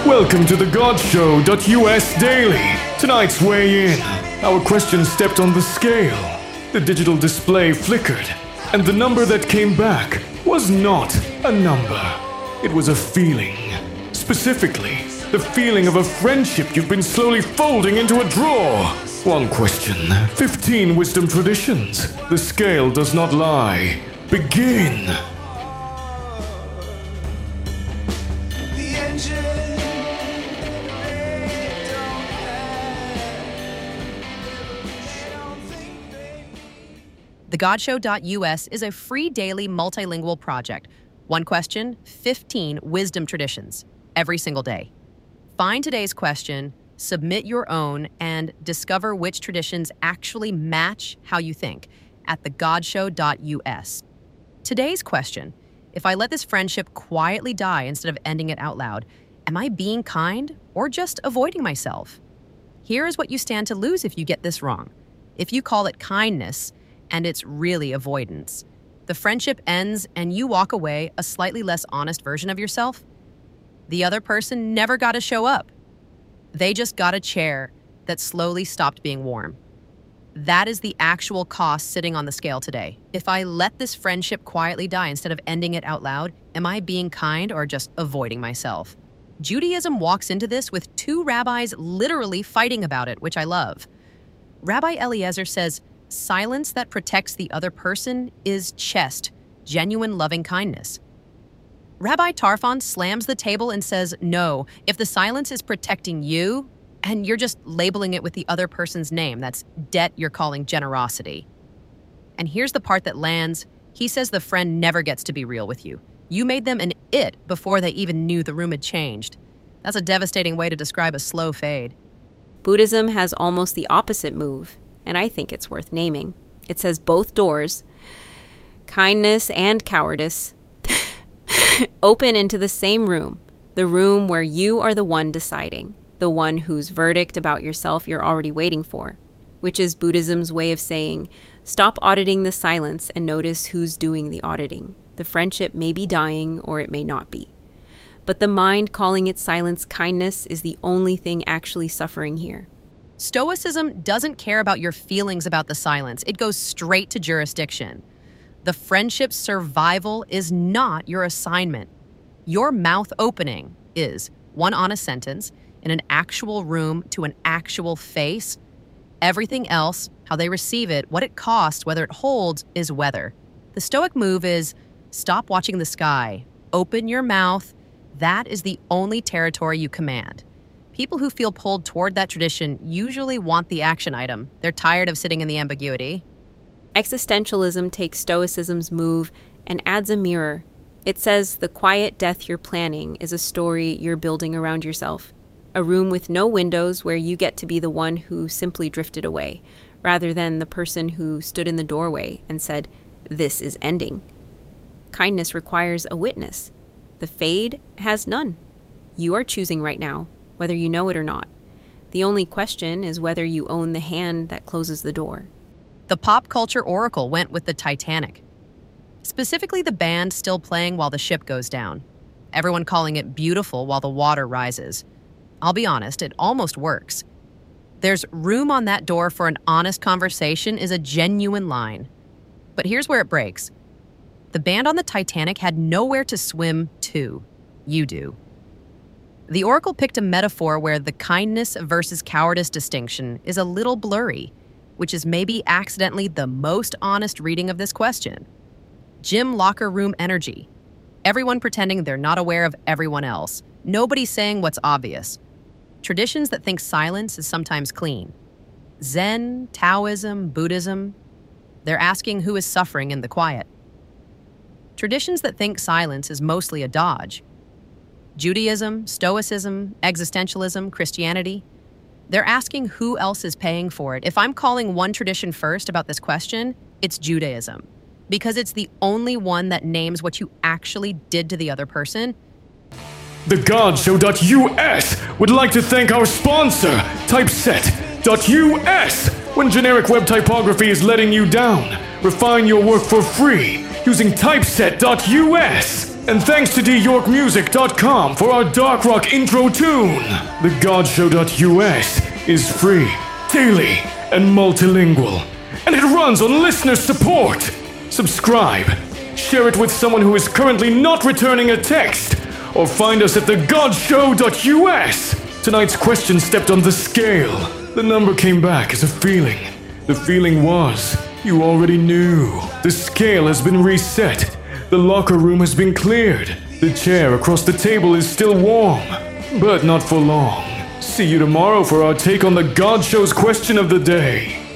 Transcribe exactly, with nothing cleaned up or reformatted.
Welcome to the God Show dot U S Daily. Tonight's weigh in. Our question stepped on the scale. The digital display flickered, and the number that came back was not a number. It was a feeling. Specifically, the feeling of a friendship you've been slowly folding into a drawer. One question, fifteen wisdom traditions. The scale does not lie. Begin. The God Show dot U S is a free daily multilingual project. One question, fifteen wisdom traditions, every single day. Find today's question, submit your own, and discover which traditions actually match how you think at the God Show dot U S. Today's question, if I let this friendship quietly die instead of ending it out loud, am I being kind or just avoiding myself? Here is what you stand to lose if you get this wrong. If you call it kindness, and it's really avoidance, the friendship ends and you walk away a slightly less honest version of yourself. The other person never got to show up. They just got a chair that slowly stopped being warm. That is the actual cost sitting on the scale today. If I let this friendship quietly die instead of ending it out loud, am I being kind or just avoiding myself? Judaism walks into this with two rabbis literally fighting about it, which I love. Rabbi Eliezer says, silence that protects the other person is chest, genuine loving kindness. Rabbi Tarfon slams the table and says, no, if the silence is protecting you, and you're just labeling it with the other person's name, that's debt you're calling generosity. And here's the part that lands. He says the friend never gets to be real with you. You made them an it before they even knew the room had changed. That's a devastating way to describe a slow fade. Buddhism has almost the opposite move, and I think it's worth naming. It says both doors, kindness and cowardice, open into the same room, the room where you are the one deciding, the one whose verdict about yourself you're already waiting for, which is Buddhism's way of saying, stop auditing the silence and notice who's doing the auditing. The friendship may be dying or it may not be. But the mind calling its silence kindness is the only thing actually suffering here. Stoicism doesn't care about your feelings about the silence. It goes straight to jurisdiction. The friendship's survival is not your assignment. Your mouth opening is one honest sentence in an actual room to an actual face. Everything else, how they receive it, what it costs, whether it holds, is weather. The Stoic move is stop watching the sky. Open your mouth. That is the only territory you command. People who feel pulled toward that tradition usually want the action item. They're tired of sitting in the ambiguity. Existentialism takes Stoicism's move and adds a mirror. It says the quiet death you're planning is a story you're building around yourself. A room with no windows where you get to be the one who simply drifted away, rather than the person who stood in the doorway and said, this is ending. Kindness requires a witness. The fade has none. You are choosing right now, whether you know it or not. The only question is whether you own the hand that closes the door. The pop culture oracle went with the Titanic. Specifically the band still playing while the ship goes down. Everyone calling it beautiful while the water rises. I'll be honest, it almost works. There's room on that door for an honest conversation is a genuine line. But here's where it breaks. The band on the Titanic had nowhere to swim to. You do. The oracle picked a metaphor where the kindness versus cowardice distinction is a little blurry, which is maybe accidentally the most honest reading of this question. Gym locker room energy. Everyone pretending they're not aware of everyone else. Nobody saying what's obvious. Traditions that think silence is sometimes clean. Zen, Taoism, Buddhism. They're asking who is suffering in the quiet. Traditions that think silence is mostly a dodge. Judaism, Stoicism, Existentialism, Christianity. They're asking who else is paying for it. If I'm calling one tradition first about this question, it's Judaism, because it's the only one that names what you actually did to the other person. The God Show dot U S would like to thank our sponsor, Typeset dot U S. When generic web typography is letting you down, refine your work for free using Typeset dot U S. And thanks to d york music dot com for our dark rock intro tune. The god show dot u s is free, daily, and multilingual. And it runs on listener support. Subscribe, share it with someone who is currently not returning a text, or find us at the god show dot u s. Tonight's question stepped on the scale. The number came back as a feeling. The feeling was, you already knew. The scale has been reset. The locker room has been cleared. The chair across the table is still warm, but not for long. See you tomorrow for our take on the God Show's question of the day.